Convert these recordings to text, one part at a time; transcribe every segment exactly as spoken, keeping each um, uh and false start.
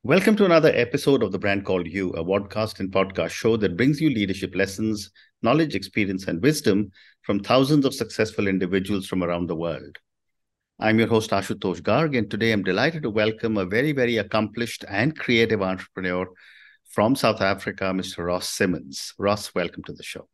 Welcome to another episode of The Brand Called You, a podcast and podcast show that brings you leadership lessons, knowledge, experience, and wisdom from thousands of successful individuals from around the world. I'm your host, Ashutosh Garg, and today I'm delighted to welcome a very, very accomplished and creative entrepreneur from South Africa, Mister Ross Simmons. Ross, welcome to the show.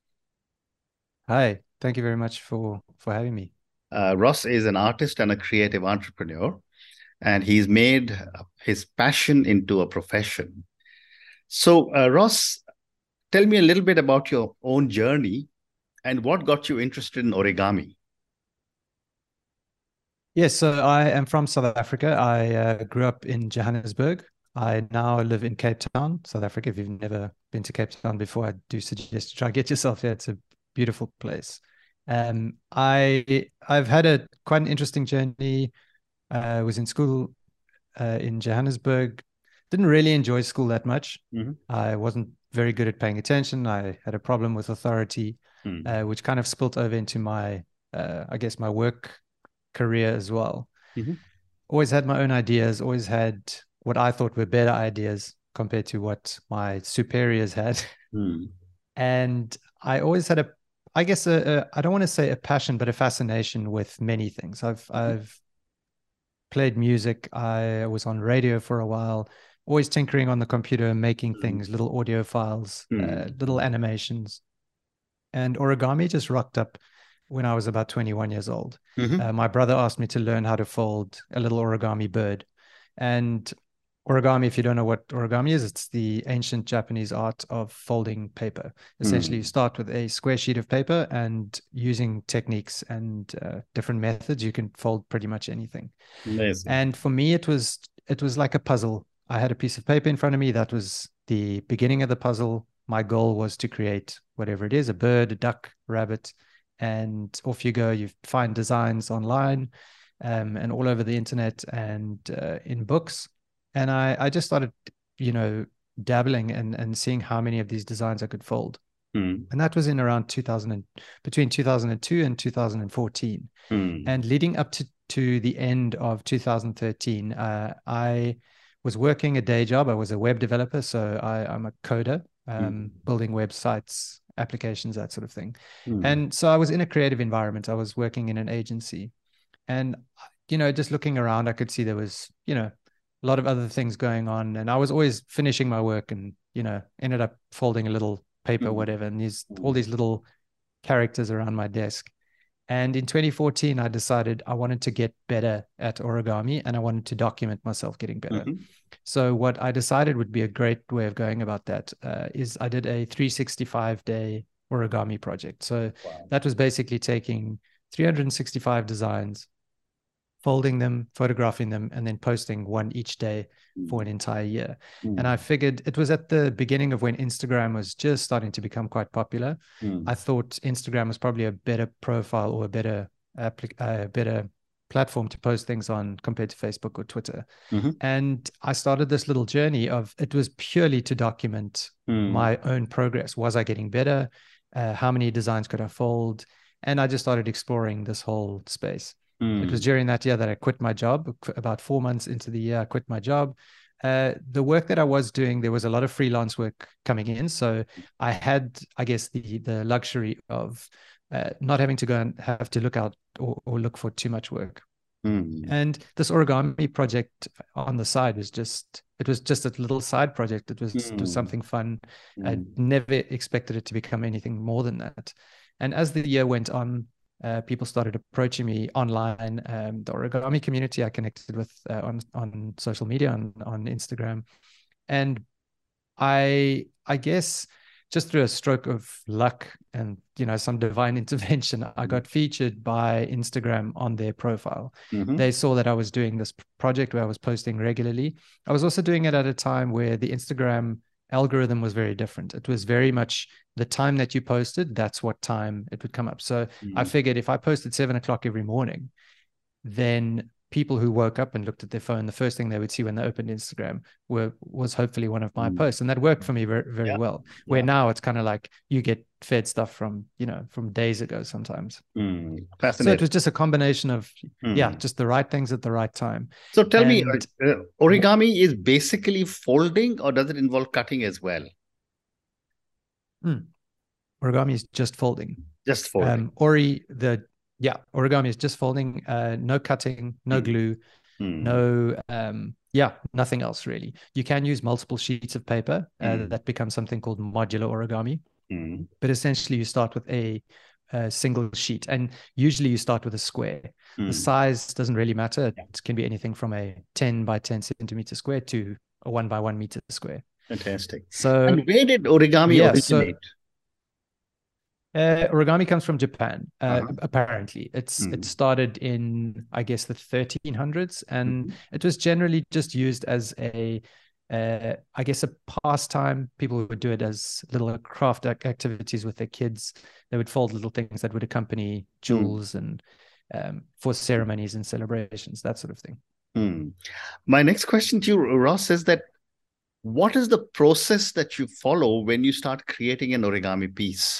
Hi, thank you very much for, for having me. Uh, Ross is an artist and a creative entrepreneur, and he's made his passion into a profession. So, uh, Ross, tell me a little bit about your own journey and what got you interested in origami. Yes, so I am from South Africa. I uh, grew up in Johannesburg. I now live in Cape Town, South Africa. If you've never been to Cape Town before, I do suggest you try to get yourself here. It's a beautiful place. Um, I I've had a quite an interesting journey. I uh, was in school uh, in Johannesburg. Didn't really enjoy school that much. Mm-hmm. I wasn't very good at paying attention. I had a problem with authority, Mm-hmm. uh, which kind of spilt over into my, uh, I guess, my work career as well. Mm-hmm. Always had my own ideas. Always had what I thought were better ideas compared to what my superiors had. Mm-hmm. And I always had a, I guess, a, a I don't want to say a passion, but a fascination with many things. I've Mm-hmm. I've played music. I was on radio for a while, always tinkering on the computer, making Mm-hmm. things, little audio files, Mm-hmm. uh, little animations. And origami just rocked up when I was about twenty-one years old. Mm-hmm. Uh, my brother asked me to learn how to fold a little origami bird. And origami, if you don't know what origami is, it's the ancient Japanese art of folding paper. Essentially, Mm-hmm. you start with a square sheet of paper, and using techniques and uh, different methods, you can fold pretty much anything. Amazing. And for me, it was it was like a puzzle. I had a piece of paper in front of me. That was the beginning of the puzzle. My goal was to create whatever it is, a bird, a duck, rabbit, and off you go. You find designs online um, and all over the internet and uh, in books. And I, I just started, you know, dabbling and, and seeing how many of these designs I could fold. Mm-hmm. And that was in around two thousand, between two thousand two and two thousand fourteen. Mm-hmm. And leading up to, to the end of two thousand thirteen, uh, I was working a day job. I was a web developer, so I, I'm a coder, um, Mm-hmm. building websites, applications, that sort of thing. Mm-hmm. And so I was in a creative environment. I was working in an agency. And, you know, just looking around, I could see there was, you know, a lot of other things going on. And I was always finishing my work and, you know, ended up folding a little paper, Mm-hmm. whatever, and these all these little characters around my desk. And in twenty fourteen, I decided I wanted to get better at origami and I wanted to document myself getting better. Mm-hmm. So what I decided would be a great way of going about that uh, is I did a three sixty-five day origami project. So Wow. that was basically taking three hundred sixty-five designs, folding them, photographing them, and then posting one each day for an entire year. Mm-hmm. And I figured it was at the beginning of when Instagram was just starting to become quite popular. Mm-hmm. I thought Instagram was probably a better profile or a better applic- uh, better platform to post things on compared to Facebook or Twitter. Mm-hmm. And I started this little journey of, it was purely to document Mm-hmm. my own progress. Was I getting better? Uh, how many designs could I fold? And I just started exploring this whole space. Mm-hmm. It was during that year that I quit my job. About four months into the year, I quit my job. Uh, the work that I was doing, there was a lot of freelance work coming in. So I had, I guess, the the luxury of uh, not having to go and have to look out or, or look for too much work. Mm-hmm. And this origami project on the side was just, it was just a little side project. It was, Mm-hmm. it was something fun. Mm-hmm. I never expected it to become anything more than that. And as the year went on, uh, people started approaching me online. Um, the origami community I connected with uh, on on social media, on on Instagram, and I I guess just through a stroke of luck and, you know, some divine intervention, I got featured by Instagram on their profile. Mm-hmm. They saw that I was doing this project where I was posting regularly. I was also doing it at a time where the Instagram algorithm was very different. It was very much the time that you posted, that's what time it would come up. So Mm-hmm. I figured if I posted seven o'clock every morning, then people who woke up and looked at their phone, the first thing they would see when they opened Instagram were was hopefully one of my mm. posts, and that worked for me very, very yeah. well. Where yeah. now it's kind of like you get fed stuff from you know from days ago sometimes. Mm. So it was just a combination of mm. yeah, just the right things at the right time. So tell and, me, uh, origami is basically folding, or does it involve cutting as well? Mm. Origami is just folding. Just folding. Um, ori the Yeah, origami is just folding, uh, no cutting, no mm. glue, mm. no, um, yeah, nothing else really. You can use multiple sheets of paper. Uh, mm. That becomes something called modular origami. Mm. But essentially you start with a, a single sheet, and usually you start with a square. Mm. The size doesn't really matter. It can be anything from a ten by ten centimeter square to a one by one meter square. Fantastic. So, and where did origami yeah, originate? So, Uh, origami comes from Japan. Uh, uh-huh. Apparently, it's mm-hmm. it started in I guess the thirteen hundreds, and mm-hmm. it was generally just used as a, uh, I guess a pastime. People would do it as little craft activities with their kids. They would fold little things that would accompany jewels mm. and um, for ceremonies and celebrations, that sort of thing. Mm. My next question to you, Ross, is that what is the process that you follow when you start creating an origami piece?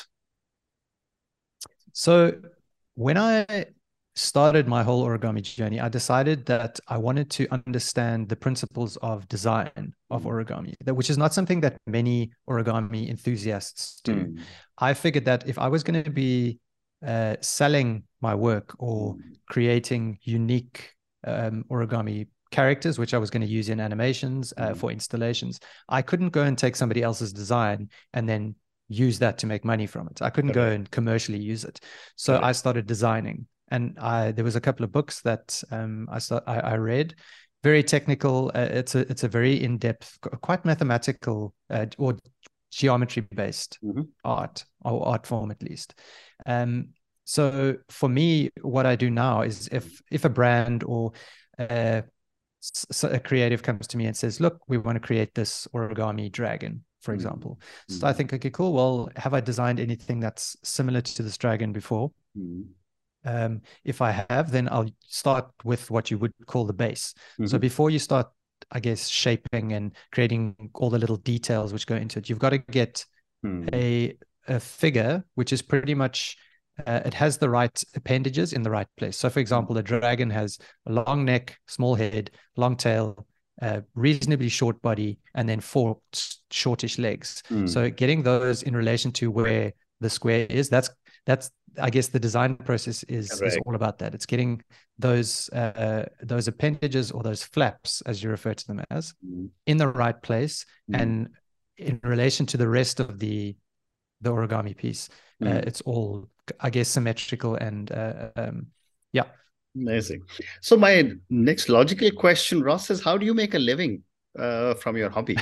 So when I started my whole origami journey, I decided that I wanted to understand the principles of design of origami, that which is not something that many origami enthusiasts do. Mm. I figured that if I was going to be uh, selling my work or mm. creating unique um, origami characters, which I was going to use in animations uh, mm. for installations, I couldn't go and take somebody else's design and then use that to make money from it. I couldn't okay. go and commercially use it. So okay. I started designing, and I there was a couple of books that um, I, start, I I read, very technical. Uh, it's a it's a very in-depth, quite mathematical uh, or geometry-based mm-hmm. art or art form at least. Um, so for me, what I do now is if if a brand or uh, a creative comes to me and says, "Look, we want to create this origami dragon," for example. Mm-hmm. So I think, okay, cool. Well, have I designed anything that's similar to this dragon before? Mm-hmm. Um, if I have, then I'll start with what you would call the base. Mm-hmm. So before you start, I guess, shaping and creating all the little details which go into it, you've got to get mm-hmm. a, a figure which is pretty much, uh, it has the right appendages in the right place. So for example, the dragon has a long neck, small head, long tail, Uh, reasonably short body, and then four shortish legs. Mm. So getting those in relation to where the square is, that's that's I guess the design process is, right. is all about that. It's getting those uh, those appendages or those flaps, as you refer to them as, mm. in the right place mm. and in relation to the rest of the the origami piece. Mm. Uh, it's all, I guess, symmetrical and uh, um, yeah. Amazing. So my next logical question, Ross, is how do you make a living uh, from your hobby?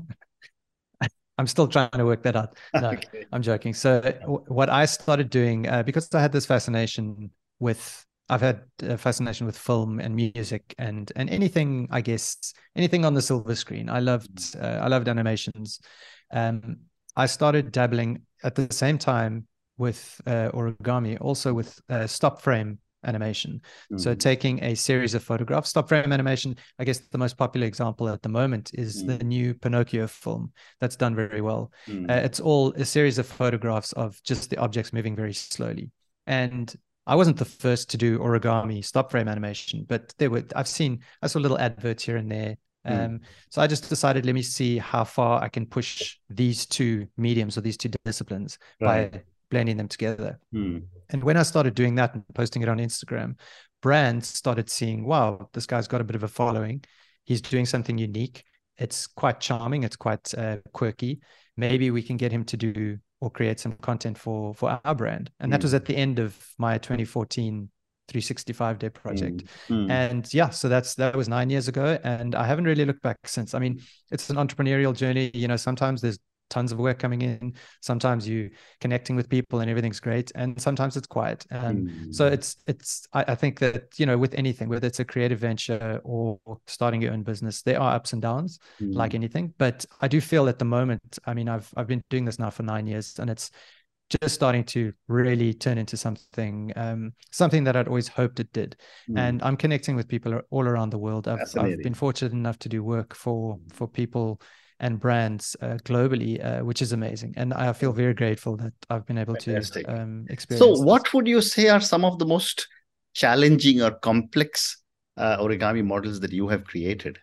I'm still trying to work that out. No, okay. I'm joking. So w- what I started doing, uh, because I had this fascination with, I've had a fascination with film and music and and anything, I guess, anything on the silver screen. I loved, uh, I loved animations. Um, I started dabbling at the same time with uh, origami, also with uh, stop frame animation. Mm. So taking a series of photographs, stop frame animation, I guess the most popular example at the moment is mm. the new Pinocchio film that's done very well. Mm. Uh, it's all a series of photographs of just the objects moving very slowly. And I wasn't the first to do origami stop frame animation, but there were, I've seen, I saw little adverts here and there. Um, mm. So I just decided, let me see how far I can push these two mediums or these two disciplines right. by blending them together. Mm. And when I started doing that and posting it on Instagram, brands started seeing, wow, this guy's got a bit of a following. He's doing something unique. It's quite charming. It's quite uh, quirky. Maybe we can get him to do or create some content for, for our brand. And mm. that was at the end of my twenty fourteen three sixty-five day project. Mm. Mm. And yeah, so that's, that was nine years ago. And I haven't really looked back since. I mean, it's an entrepreneurial journey. You know, sometimes there's tons of work coming in. Sometimes you connecting with people and everything's great, and sometimes it's quiet. Um, mm. So it's it's. I, I think that, you know, with anything, whether it's a creative venture or starting your own business, there are ups and downs, mm. like anything. But I do feel at the moment, I mean, I've I've been doing this now for nine years, and it's just starting to really turn into something um, something that I'd always hoped it did. Mm. And I'm connecting with people all around the world. I've, I've been fortunate enough to do work for for people and brands uh, globally, uh, which is amazing. And I feel very grateful that I've been able Fantastic. to um, experience. So what this. would you say are some of the most challenging or complex uh, origami models that you have created?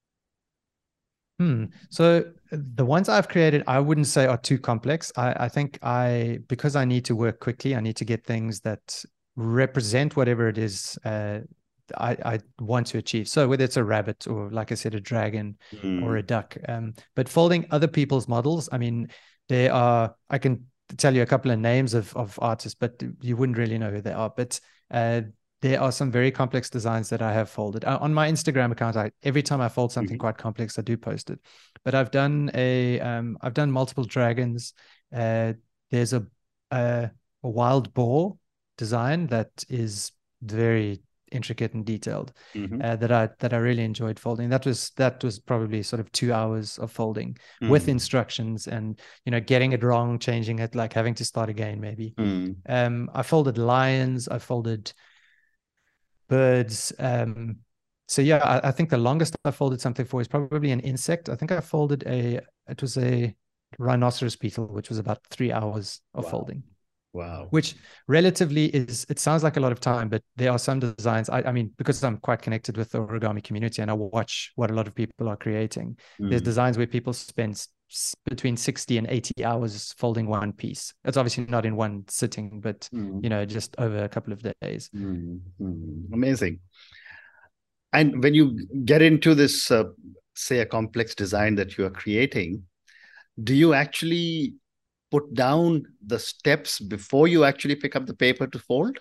Hmm. So the ones I've created, I wouldn't say are too complex. I, I think I, because I need to work quickly, I need to get things that represent whatever it is uh, I, I want to achieve. So whether it's a rabbit or, like I said, a dragon mm. or a duck. Um, but folding other people's models, I mean, there are, I can tell you a couple of names of, of artists, but you wouldn't really know who they are. But uh, there are some very complex designs that I have folded. Uh, on my Instagram account, I, every time I fold something mm-hmm. quite complex, I do post it. But I've done a, um, I've done multiple dragons. Uh, there's a, a, a wild boar design that is very intricate and detailed mm-hmm. uh, that I that I really enjoyed folding. That was that was probably sort of two hours of folding mm. with instructions, and you know, getting it wrong, changing it, like having to start again maybe. Mm. Um, I folded lions. I folded birds. Um, so yeah, I, I think the longest I folded something for is probably an insect. I think I folded a it was a rhinoceros beetle, which was about three hours of wow. folding. Wow. Which relatively is, it sounds like a lot of time, but there are some designs. I, I mean, because I'm quite connected with the origami community and I watch what a lot of people are creating, mm. there's designs where people spend s- between sixty and eighty hours folding one piece. It's obviously not in one sitting, but, mm. you know, just over a couple of days. Mm. Mm. Amazing. And when you get into this, uh, say, a complex design that you are creating, do you actually put down the steps before you actually pick up the paper to fold?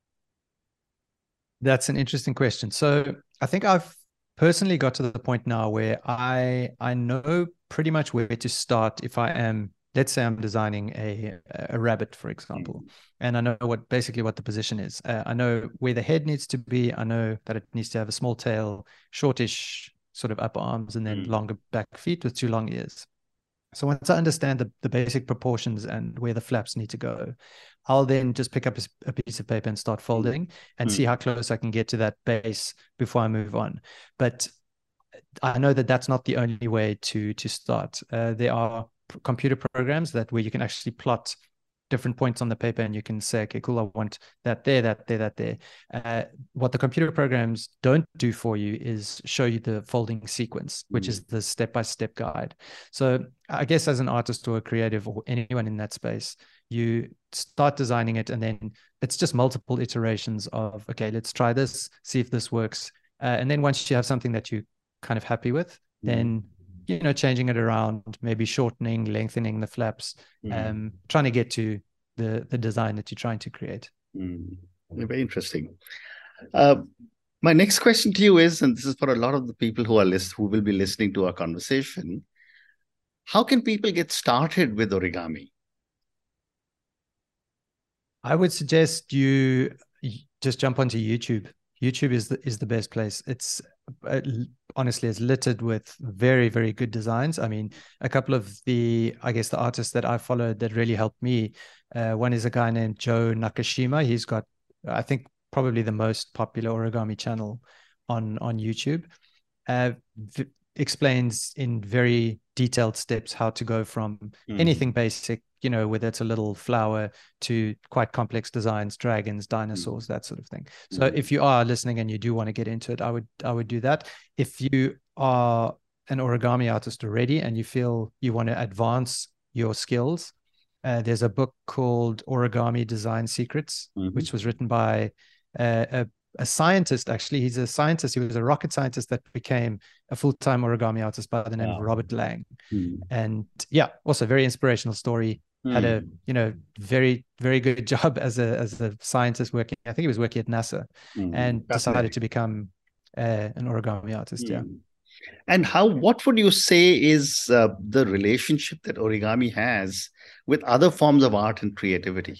That's an interesting question. So I think I've personally got to the point now where I I know pretty much where to start if I am, let's say I'm designing a a rabbit, for example, mm. and I know what basically what the position is. Uh, I know where the head needs to be. I know that it needs to have a small tail, shortish sort of upper arms, and then mm. longer back feet with two long ears. So once I understand the, the basic proportions and where the flaps need to go, I'll then just pick up a, a piece of paper and start folding mm. and mm. see how close I can get to that base before I move on. But I know that that's not the only way to to start. Uh, there are p- computer programs that where you can actually plot different points on the paper and you can say, okay, cool, I want that there, that there, that there. Uh, what the computer programs don't do for you is show you the folding sequence, which mm. is the step-by-step guide. So I guess as an artist or a creative or anyone in that space, you start designing it and then it's just multiple iterations of, okay, let's try this, see if this works. Uh, and then once you have something that you're kind of happy with, mm. then you know, changing it around, maybe shortening, lengthening the flaps, mm. um, trying to get to the the design that you're trying to create. Mm. Very interesting. Uh, my next question to you is, and this is for a lot of the people who are list who will be listening to our conversation, how can people get started with origami? I would suggest you just jump onto YouTube. YouTube is the, is the best place. It's uh, honestly, it's littered with very, very good designs. I mean, a couple of the, I guess, the artists that I followed that really helped me. Uh, one is a guy named Joe Nakashima. He's got, I think, probably the most popular origami channel on, on YouTube. Uh, v- explains in very detailed steps how to go from mm. anything basic, you know, whether it's a little flower to quite complex designs, dragons, dinosaurs, mm. that sort of thing. So mm. if you are listening and you do want to get into it, I would I would do that. If you are an origami artist already and you feel you want to advance your skills, uh, there's a book called Origami Design Secrets, mm-hmm. which was written by uh, a a scientist. Actually, he's a scientist. He was a rocket scientist that became a full-time origami artist by the name wow. of Robert Lang. Mm. And yeah, also very inspirational story. Mm. Had a, you know, very, very good job as a as a scientist working. I think he was working at NASA mm. and decided to become uh, an origami artist. Mm. Yeah. And how, what would you say is uh, the relationship that origami has with other forms of art and creativity?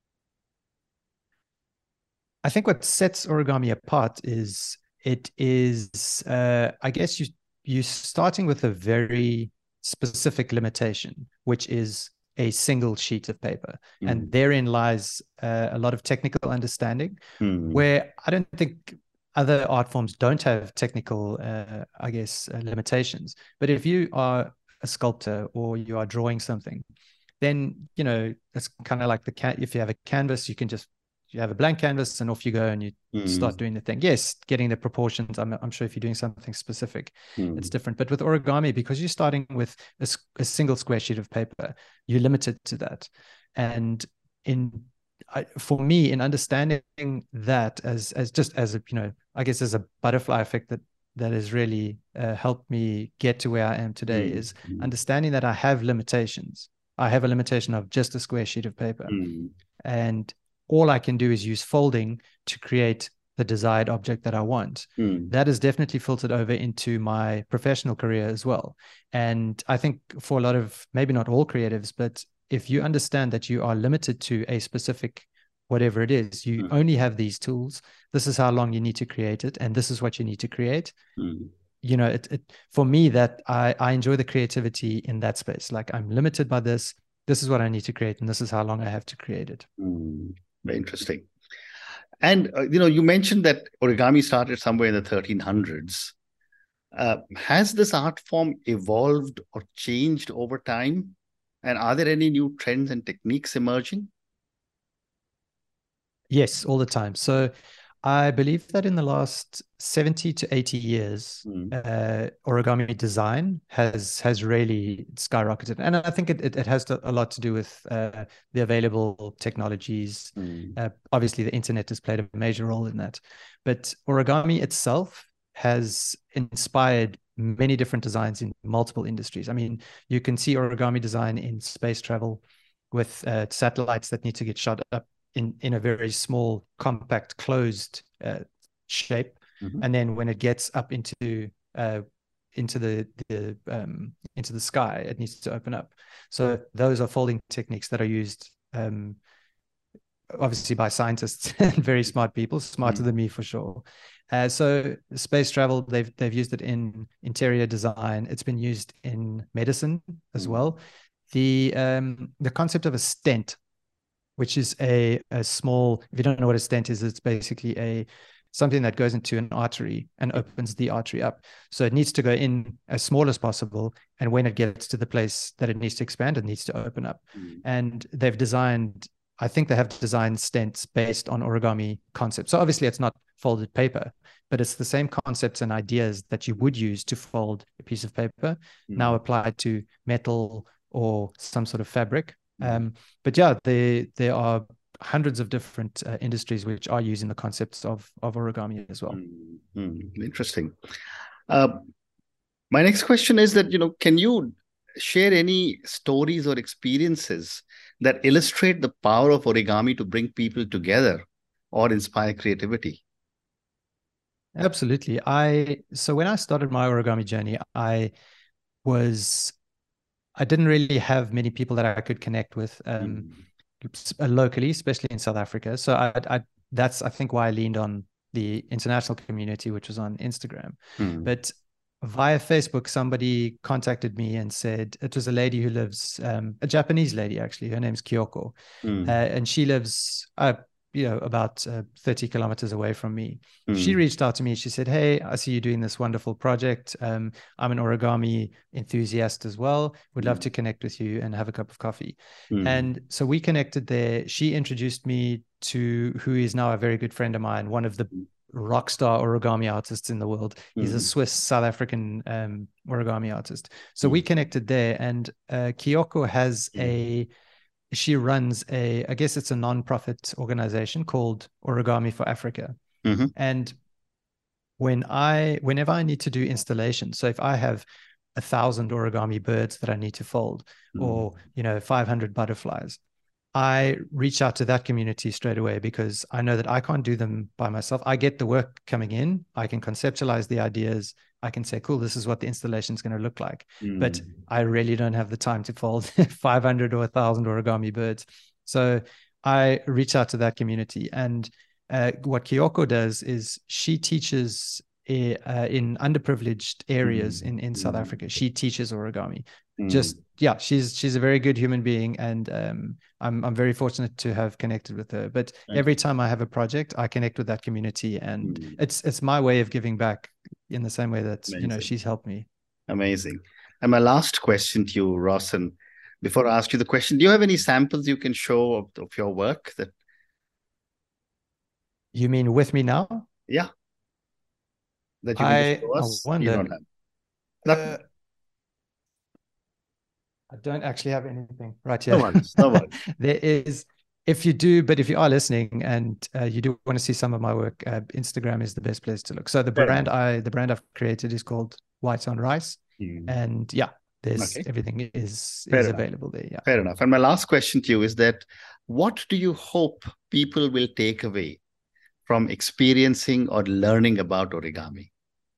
I think what sets origami apart is it is, uh, I guess you, you're starting with a very specific limitation, which is a single sheet of paper. Mm. And therein lies uh, a lot of technical understanding, mm. where I don't think other art forms don't have technical, uh, I guess, uh, limitations. But if you are a sculptor or you are drawing something, then, you know, it's kind of like the can if you have a canvas, you can just, you have a blank canvas and off you go and you mm. start doing the thing. Yes, getting the proportions. I'm, I'm sure if you're doing something specific, mm. it's different. But with origami, because you're starting with a, a single square sheet of paper, you're limited to that. And in I, for me, in understanding that as as just as a, you know, I guess as a butterfly effect that that has really uh, helped me get to where I am today, mm. is understanding that I have limitations. I have a limitation of just a square sheet of paper. Mm. And all I can do is use folding to create the desired object that I want. Mm. That is definitely filtered over into my professional career as well. And I think for a lot of, maybe not all creatives, but if you understand that you are limited to a specific, whatever it is, you mm. only have these tools, this is how long you need to create it, and this is what you need to create. Mm. You know, it, it for me, that I, I enjoy the creativity in that space. Like, I'm limited by this. This is what I need to create, and this is how long I have to create it. Mm, very interesting. And, uh, you know, you mentioned that origami started somewhere in the thirteen hundreds. Uh, has this art form evolved or changed over time? And are there any new trends and techniques emerging? Yes, all the time. So I believe that in the last seventy to eighty years, mm. uh, origami design has has really skyrocketed. And I think it, it, it has a lot to do with uh, the available technologies. Mm. Uh, obviously, the internet has played a major role in that. But origami itself has inspired many different designs in multiple industries. I mean, you can see origami design in space travel with uh, satellites that need to get shot up in, in a very small, compact, closed uh, shape. Mm-hmm. And then when it gets up into uh, into the, the um, into the sky, it needs to open up. So those are folding techniques that are used um, obviously by scientists and very smart people, smarter mm-hmm. than me for sure. Uh, so space travel, they've they've used it in interior design. It's been used in medicine as mm-hmm. well. The um, the concept of a stent, which is a, a small, if you don't know what a stent is, it's basically a something that goes into an artery and opens the artery up. So it needs to go in as small as possible. And when it gets to the place that it needs to expand, it needs to open up. Mm. And they've designed, I think they have designed stents based on origami concepts. So obviously it's not folded paper, but it's the same concepts and ideas that you would use to fold a piece of paper, mm. now applied to metal or some sort of fabric. Um, but yeah, there there are hundreds of different uh, industries which are using the concepts of of origami as well. Mm-hmm. Interesting. Uh, my next question is that, you know, can you share any stories or experiences that illustrate the power of origami to bring people together or inspire creativity? Absolutely. I so when I started my origami journey, I was I didn't really have many people that I could connect with um, mm. locally, especially in South Africa. So I, I, that's, I think, why I leaned on the international community, which was on Instagram. Mm. But via Facebook, somebody contacted me and said, it was a lady who lives, um, a Japanese lady, actually. Her name's Kyoko. Mm. Uh, and she lives, uh, you know, about uh, thirty kilometers away from me. Mm. She reached out to me. She said, hey, I see you doing this wonderful project. Um, I'm an origami enthusiast as well. Would mm. love to connect with you and have a cup of coffee. Mm. And so we connected there. She introduced me to who is now a very good friend of mine, one of the rock star origami artists in the world. He's mm. a Swiss South African um, origami artist. So mm. we connected there, and uh, Kyoko has mm. a She runs a, I guess it's a non-profit organization called Origami for Africa. Mm-hmm. And when I, whenever I need to do installations, so if I have a thousand origami birds that I need to fold, mm. or, you know, five hundred butterflies, I reach out to that community straight away, because I know that I can't do them by myself. I get the work coming in. I can conceptualize the ideas. I can say, cool, this is what the installation is going to look like. Mm. But I really don't have the time to fold five hundred or one thousand origami birds. So I reach out to that community. And uh, what Kyoko does is she teaches uh, in underprivileged areas mm. in, in South mm. Africa. She teaches origami. Mm. just yeah, she's she's a very good human being, and um, I'm I'm very fortunate to have connected with her. But Thank every you. time I have a project, I connect with that community, and Mm. it's it's my way of giving back in the same way that you know Amazing. she's helped me. Amazing. And my last question to you, Ross, and before I ask you the question, do you have any samples you can show of, of your work that? You mean with me now? Yeah, that you can just I show I us? You wonder. don't have. Not, Uh, I don't actually have anything right no here. worries. No worries. There is, if you do, but if you are listening and uh, you do want to see some of my work, uh, Instagram is the best place to look. So the Fair brand enough. I, the brand I've created is called White on Rice, Mm. and yeah, there's Okay. everything is Fair is enough. available there. Yeah. Fair enough. And my last question to you is that what do you hope people will take away from experiencing or learning about origami?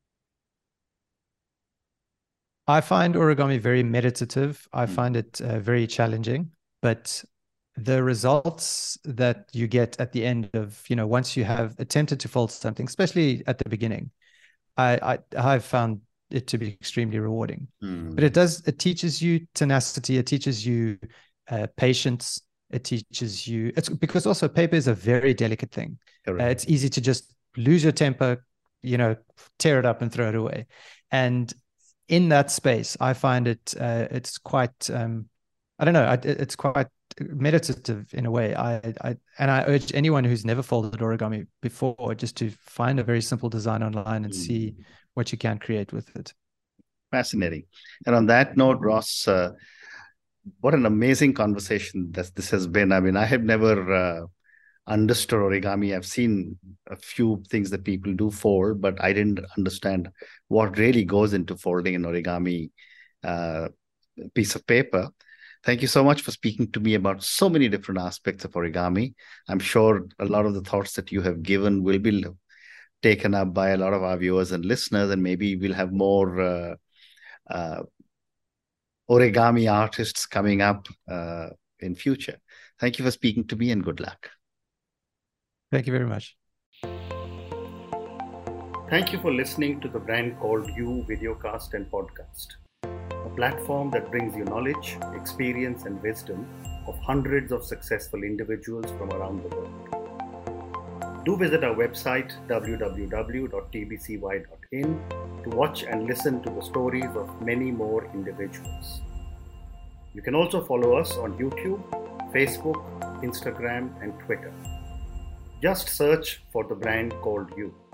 I find origami very meditative. I Mm. find it uh, very challenging, but the results that you get at the end of, you know, once you have attempted to fold something, especially at the beginning, I, I I've found it to be extremely rewarding. Mm. But it does, it teaches you tenacity, it teaches you uh, patience, it teaches you, it's because also paper is a very delicate thing. Uh, it's easy to just lose your temper, you know, tear it up and throw it away. And in that space, I find it uh, it's quite um, I don't know, I, it's quite meditative in a way. I, I and I urge anyone who's never folded origami before just to find a very simple design online and Mm. see what you can create with it. Fascinating. And on that note, Ross, uh, what an amazing conversation that this has been. I mean, I have never uh, understood origami. I've seen a few things that people do fold, but I didn't understand what really goes into folding an origami uh, piece of paper. Thank you so much for speaking to me about so many different aspects of origami. I'm sure a lot of the thoughts that you have given will be taken up by a lot of our viewers and listeners, and maybe we'll have more uh, uh, origami artists coming up uh, in future. Thank you for speaking to me, and good luck. Thank you very much. Thank you for listening to the Brand Called You videocast and podcast, a platform that brings you knowledge, experience, and wisdom of hundreds of successful individuals from around the world. Do visit our website w w w dot t b c y dot in to watch and listen to the stories of many more individuals. You can also follow us on YouTube, Facebook, Instagram, and Twitter. Just search for the Brand Called You.